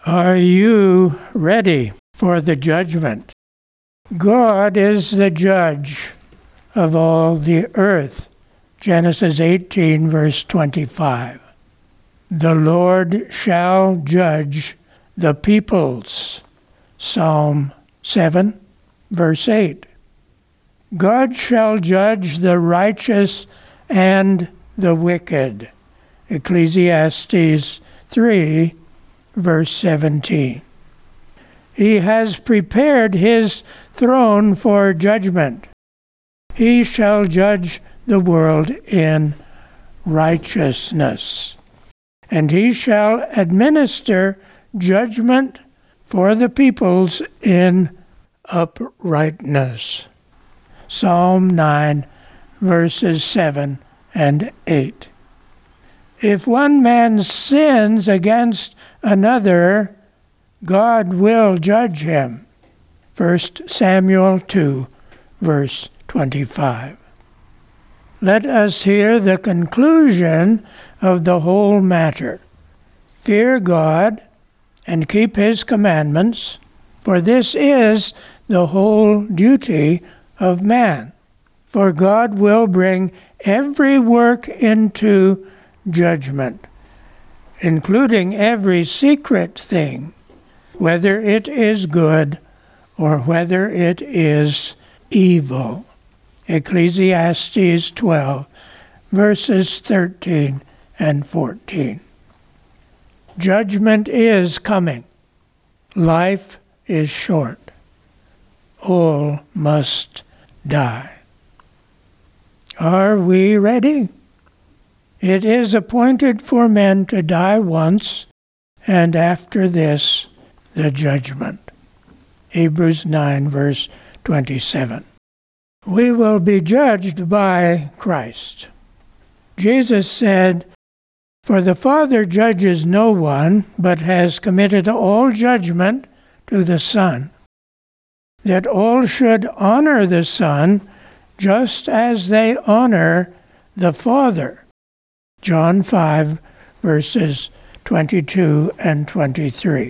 Are you ready for the judgment? God is the judge of all the earth. Genesis 18, verse 25. The Lord shall judge the peoples. Psalm 7, verse 8. God shall judge the righteous and the wicked. Ecclesiastes 3, verse 17. He has prepared his throne for judgment. He shall judge the world in righteousness, and he shall administer judgment for the peoples in uprightness. Psalm 9, verses 7 and 8. If one man sins against another, God will judge him. 1 Samuel 2, verse 25. Let us hear the conclusion of the whole matter. Fear God and keep his commandments, for this is the whole duty of man. For God will bring every work into judgment, including every secret thing, whether it is good or whether it is evil. Ecclesiastes 12, verses 13 and 14. Judgment is coming. Life is short. All must die. Are we ready? It is appointed for men to die once, and after this, the judgment. Hebrews 9, verse 27. We will be judged by Christ. Jesus said, "For the Father judges no one, but has committed all judgment to the Son, that all should honor the Son just as they honor the Father." John 5, verses 22 and 23.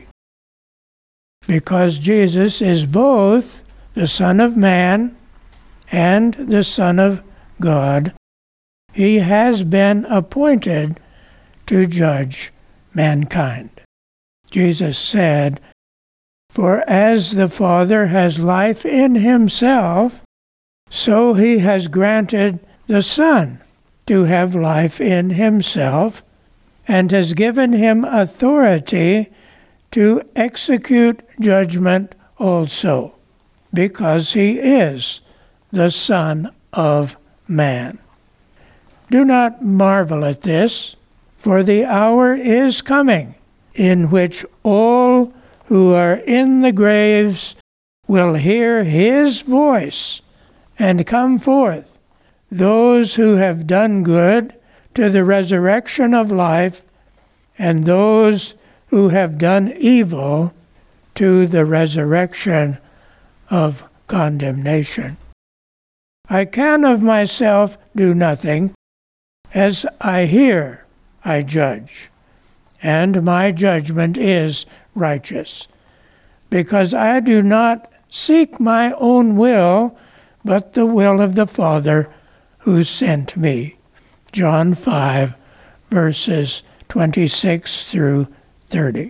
Because Jesus is both the Son of Man and the Son of God, he has been appointed to judge mankind. Jesus said, "For as the Father has life in himself, so he has granted the Son to have life in himself, and has given him authority to execute judgment also, because he is the Son of Man." Do not marvel at this, for the hour is coming in which all who are in the graves will hear his voice and come forth, those who have done good to the resurrection of life, and those who have done evil to the resurrection of condemnation. I can of myself do nothing. As I hear, I judge, and my judgment is righteous, because I do not seek my own will, but the will of the Father who sent me. John 5, verses 26 through 30.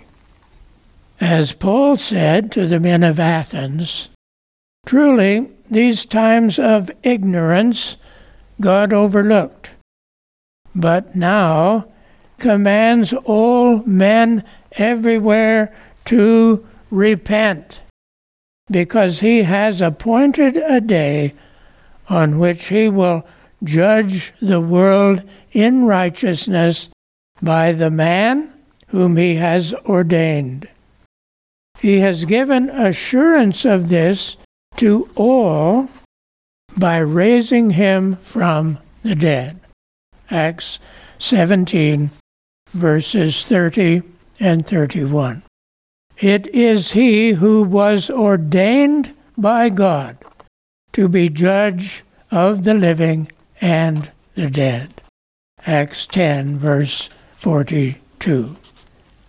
As Paul said to the men of Athens, "Truly, these times of ignorance God overlooked, but now commands all men everywhere to repent, because he has appointed a day on which he will judge the world in righteousness by the man whom he has ordained. He has given assurance of this to all by raising him from the dead." Acts 17, verses 30 and 31. It is he who was ordained by God to be judge of the living and the dead. Acts 10, verse 42.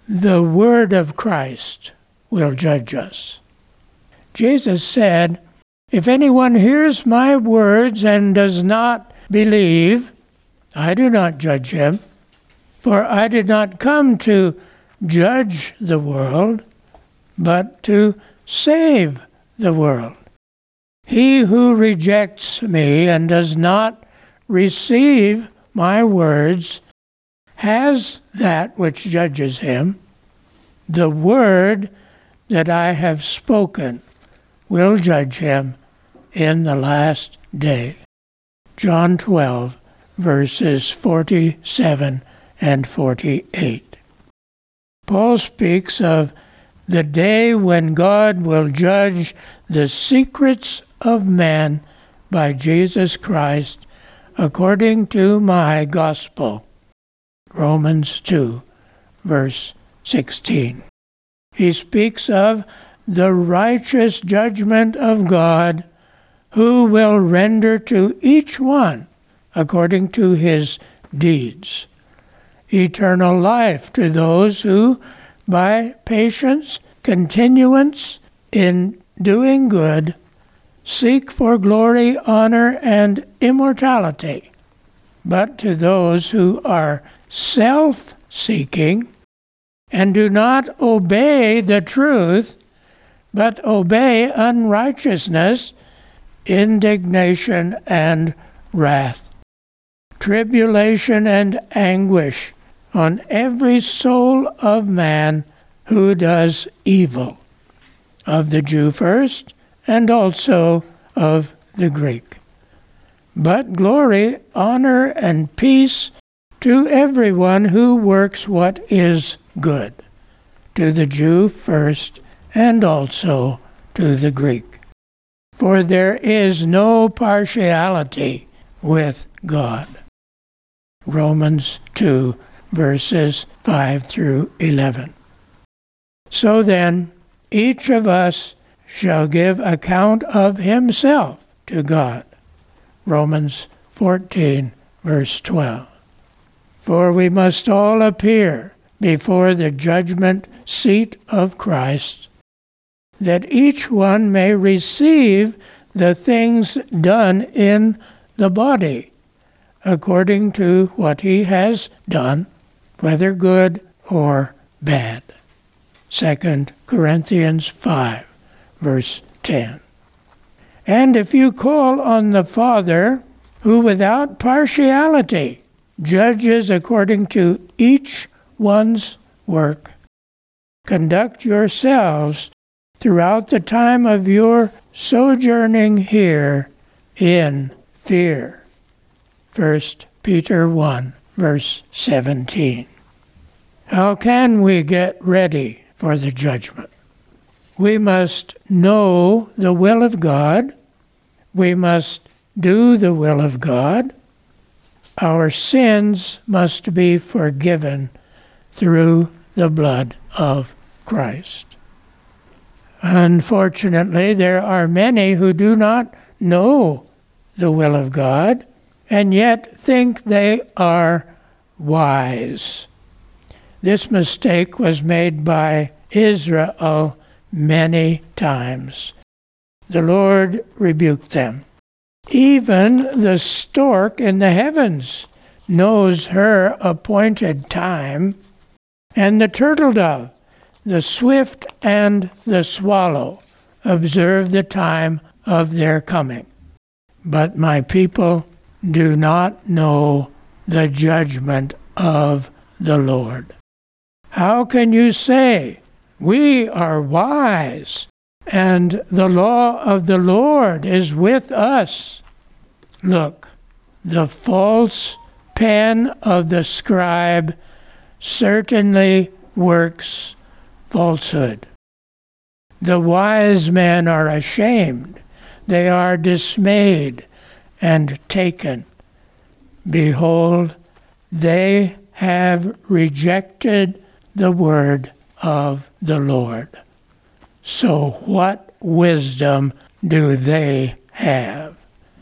the word of Christ will judge us. Jesus said, "If anyone hears my words and does not believe, I do not judge him, for I did not come to judge the world, but to save the world. He who rejects me and does not receive my words has that which judges him. The word that I have spoken will judge him in the last day." John 12, verses 47 and 48. Paul speaks of the day when God will judge the secrets of men by Jesus Christ according to my gospel. Romans 2, verse 16. He speaks of the righteous judgment of God, who will render to each one according to his deeds. Eternal life to those who, by patience, continuance in doing good, seek for glory, honor, and immortality. But to those who are self-seeking and do not obey the truth, but obey unrighteousness, indignation and wrath, tribulation and anguish on every soul of man who does evil, of the Jew first, and also of the Greek. But glory, honor, and peace to everyone who works what is good, to the Jew first, and also to the Greek. For there is no partiality with God. Romans 2, verses 5 through 11. So then, each of us shall give account of himself to God. Romans 14, verse 12. For we must all appear before the judgment seat of Christ, that each one may receive the things done in the body, according to what he has done, whether good or bad. 2 Corinthians 5, verse 10. And if you call on the Father, who without partiality judges according to each one's work, conduct yourselves throughout the time of your sojourning here in fear. 1 Peter 1, verse 17. How can we get ready for the judgment? We must know the will of God. We must do the will of God. Our sins must be forgiven through the blood of Christ. Unfortunately, there are many who do not know the will of God and yet think they are wise. This mistake was made by Israel many times. The Lord rebuked them. Even the stork in the heavens knows her appointed time, and the turtle dove, the swift and the swallow, observe the time of their coming. But my people do not know the judgment of the Lord. How can you say, we are wise, and the law of the Lord is with us? Look, the false pen of the scribe certainly works falsehood. The wise men are ashamed. They are dismayed and taken. Behold, they have rejected the word of the Lord. So what wisdom do they have?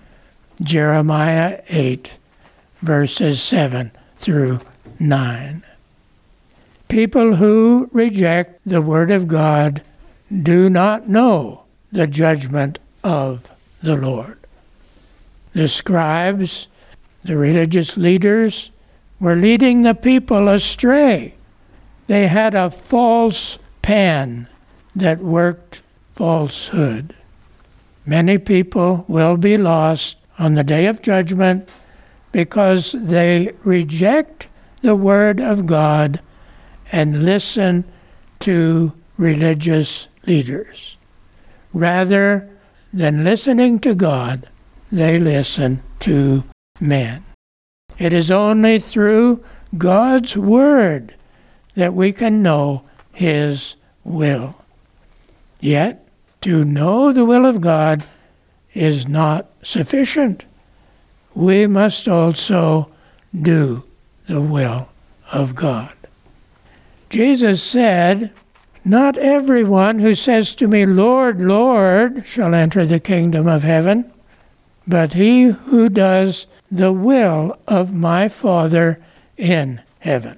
Jeremiah 8, verses 7 through 9. People who reject the Word of God do not know the judgment of the Lord. The scribes, the religious leaders, were leading the people astray. They had a false pan that worked falsehood. Many people will be lost on the day of judgment because they reject the Word of God and listen to religious leaders. Rather than listening to God, they listen to men. It is only through God's Word that we can know His will. Yet, to know the will of God is not sufficient. We must also do the will of God. Jesus said, "Not everyone who says to me, 'Lord, Lord,' shall enter the kingdom of heaven, but he who does the will of my Father in heaven.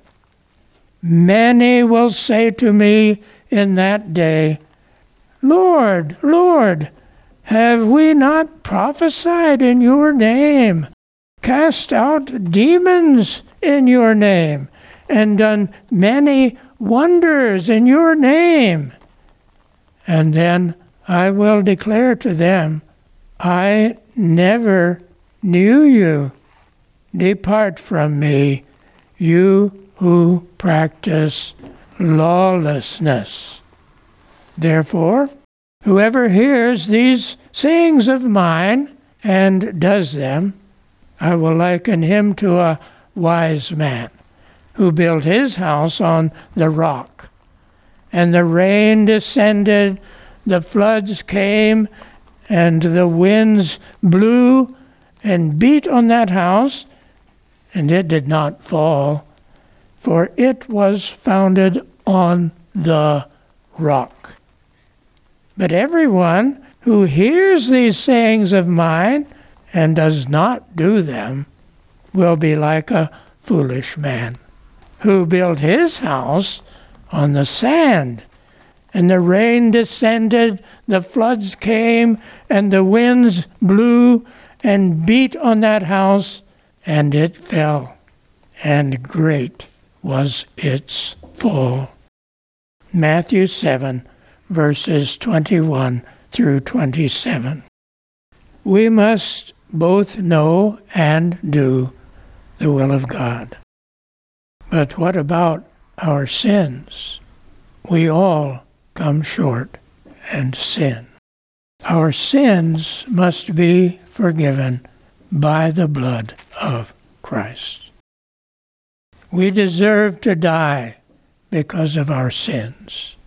Many will say to me in that day, 'Lord, Lord, have we not prophesied in your name, cast out demons in your name, and done many wonders in your name?' And then I will declare to them, 'I never knew you. Depart from me, you who practice lawlessness.' Therefore, whoever hears these sayings of mine and does them, I will liken him to a wise man who built his house on the rock. And the rain descended, the floods came, and the winds blew and beat on that house, and it did not fall, for it was founded on the rock. But everyone who hears these sayings of mine and does not do them will be like a foolish man who built his house on the sand. And the rain descended, the floods came, and the winds blew and beat on that house, and it fell, and great was its fall." Matthew 7, verses 21 through 27. We must both know and do the will of God. But what about our sins? We all come short and sin. Our sins must be forgiven by the blood of Christ. We deserve to die because of our sins.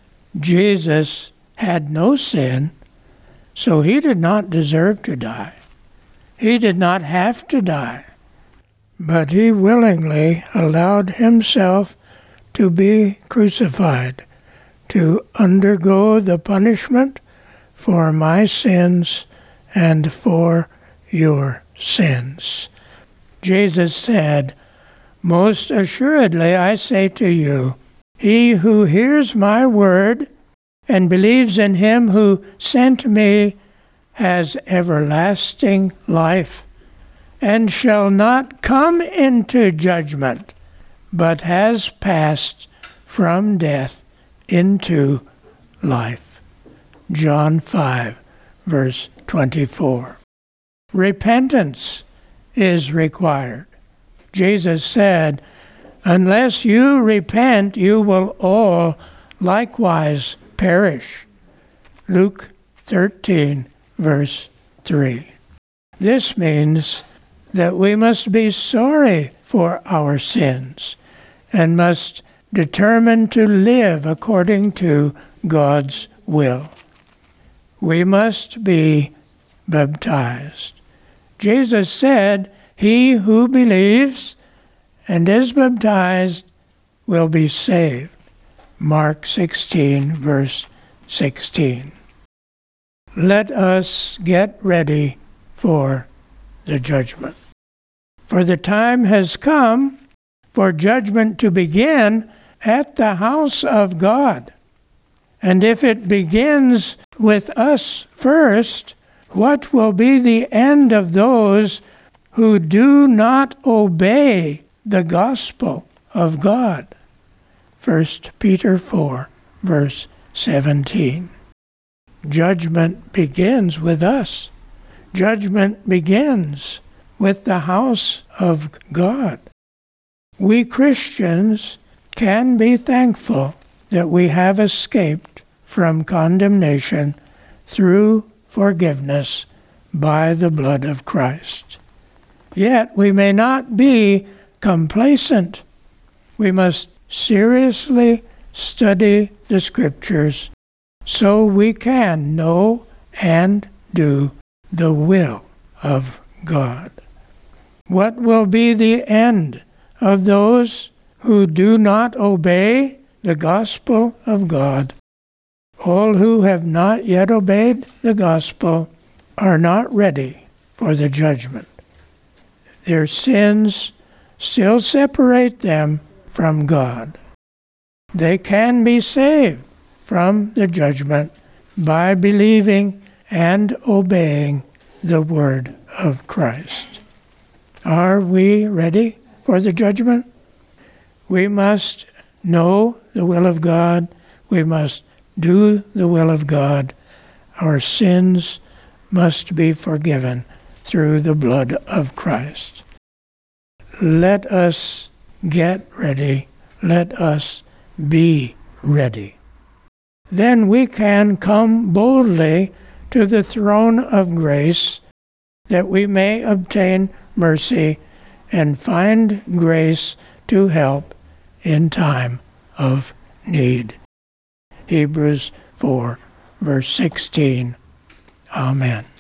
Jesus had no sin, so he did not deserve to die. He did not have to die, but he willingly allowed himself to be crucified, to undergo the punishment for my sins and for your sins. Jesus said, "Most assuredly I say to you, he who hears my word and believes in him who sent me has everlasting life, and shall not come into judgment, but has passed from death into life." John 5, verse 24. Repentance is required. Jesus said, "Unless you repent, you will all likewise perish." Luke 13, verse 3. This means that we must be sorry for our sins and must determine to live according to God's will. We must be baptized. Jesus said, "He who believes and is baptized will be saved." Mark 16, verse 16. Let us get ready for the judgment. For the time has come for judgment to begin at the house of God. And if it begins with us first, what will be the end of those who do not obey the gospel of God? 1 Peter 4, verse 17. Judgment begins with us. Judgment begins with the house of God. We Christians can be thankful that we have escaped from condemnation through forgiveness by the blood of Christ. Yet we may not be complacent. We must seriously study the Scriptures so we can know and do the will of God. What will be the end of those who do not obey the gospel of God? All who have not yet obeyed the gospel are not ready for the judgment. Their sins still separate them from God. They can be saved from the judgment by believing and obeying the word of Christ. Are we ready for the judgment? We must know the will of God. We must do the will of God. Our sins must be forgiven through the blood of Christ. Let us get ready. Let us be ready. Then we can come boldly to the throne of grace that we may obtain mercy and find grace to help in time of need. Hebrews 4, verse 16. Amen.